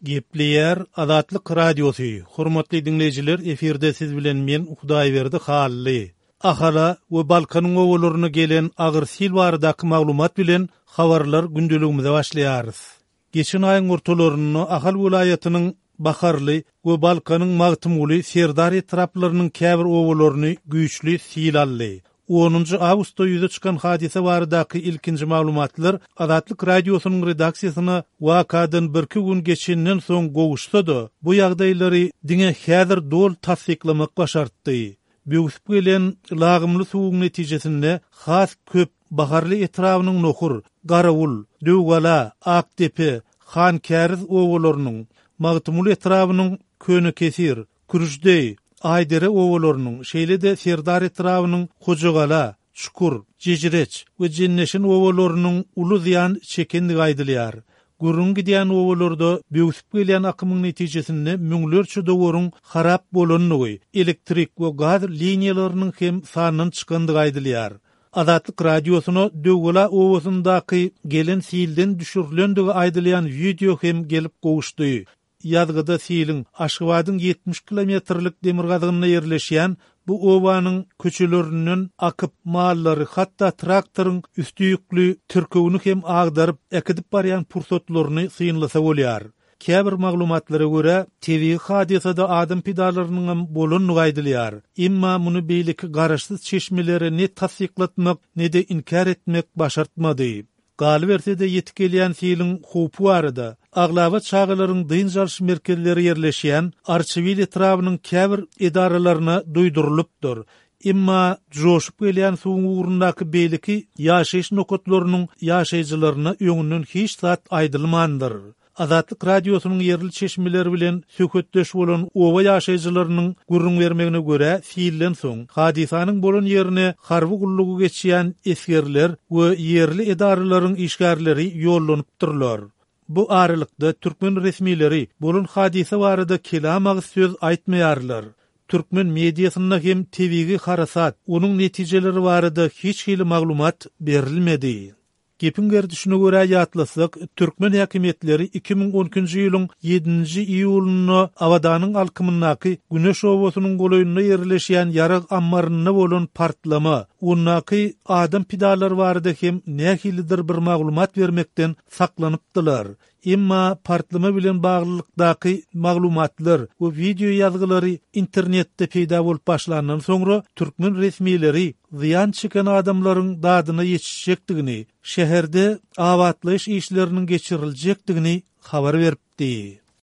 Gepleyer Azatlyk Radiosu. Hormatly dinleyijiler, eferde siz bilen men Hudaýberdi Hally. Ahala we Balkanyň owalaryna gelen agyr sil baradaky maglumat bilen habarlar gündeligimize başlaýarys. Geçen aýyň ortalaryny Ahal vilayatynyň Baharly we Balkanyň Magtymly Serdar etraplarynyň käbir owalaryny güýçli sil aldy. 10 Awgustda ýüze çykan hadise baradaky ilkinji maglumatlar Azatlyk Radiosynyň redaksiýasyna wakadan bir-iki gün geçenden soň gowuşdy. Bu ýagdaýlary diňe häzir dol tasdiklamak başartdy. Büyüsüp gelen lagymly suwuň netijesinde has köp Baharly etrawynyň nohur, Garawul, Döwgala, Aktepe, Hankärz owalarynyň, Magtymly etrawynyň Köne Kesir, Kürüjdey, Aýdere owalarynyň, şeýle-de Serdar etrawynyň Hojagala, Çukur, Jejireç we Jenneşin owalarynyň uly ziýan çekendigi aýdylýar. Gurrun gidýän owalarda büyüsüp gelýän akymyň netijesinde müňlerçe döwürüň harap bolanyny, elektrik we gaz liniýalarynyň hem sanyň çykandygy aýdylýar. Azatlyk Radiosyna Döwgala owasyndaky gelen silden düşürilendigi aýdylýan video hem gelip gowuşdy. Ýazgyda silin Aşgabatyň 70 kilometrlik demir gazygyna ýerleşýän bu owanyň köçelerinden akyp mallary, hatda traktoryň üstü ýüklü türkewini hem agdaryp ekidip barýan pursatlaryny synlasa bolýar. Käbir maglumatlara görä, TV hadisada adam pidalarynyň bolanyny aýdylýar. Emma muny beýleki garaşsyz çeşmeleri ne tasdiklatmak, ne de inkar etmek başartmady. Galy bersede ýetip gelýän silin hupy barada. Aglaba çağılaryň dynjalş merkezleri ýerleşýän Arçivil etrawynyň käbir edaralaryna duýdurylypdyr. Emma joşup gelýän suwuň ugrundaky beýleki ýaşaýyş nokatlarynyň ýaşaýjylaryna öňünden hiç zat aýdylmandyr. Azatlyk Radiosynyň ýerli çeşmeleri bilen söhbetdeş bolan owa ýaşaýjylarynyň gurrun bermegine görä, silden soň hadisanyň bolan ýerine harby gullugy geçýän esgerler we ýerli edaralaryň işgärleri ýollanypdyrlar. Bu aralykda türkmen resmileri bolan hadise barada kelam söz aýtmaýarlar. Türkmen mediasyna hem TV-ge harasat, onuň netijeleri barada hiç hili maglumat berilmedi. Gepin gerdişine görä ýatlasak, türkmen häkimetleri 2012-nji ýylyň 7-nji iýulyna Awdanyň alkymyndaky Güneş owasynyň golaýyna ýerleşýän ýarag ammaryna bolan partlama, onnaky adam pidalary barada hem nähilidir bir maglumat bermekden saklanypdylar. Emma partlama bilen baglylykdaky maglumatlar we video ýazgylary internetde peýda bolup başlandan soňra türkmen resmileri ziýan çeken adamlaryň dadyna ýetişjekdigini, şäherde awatlaýyş işleriniň geçiriljekdigini habar beripdi.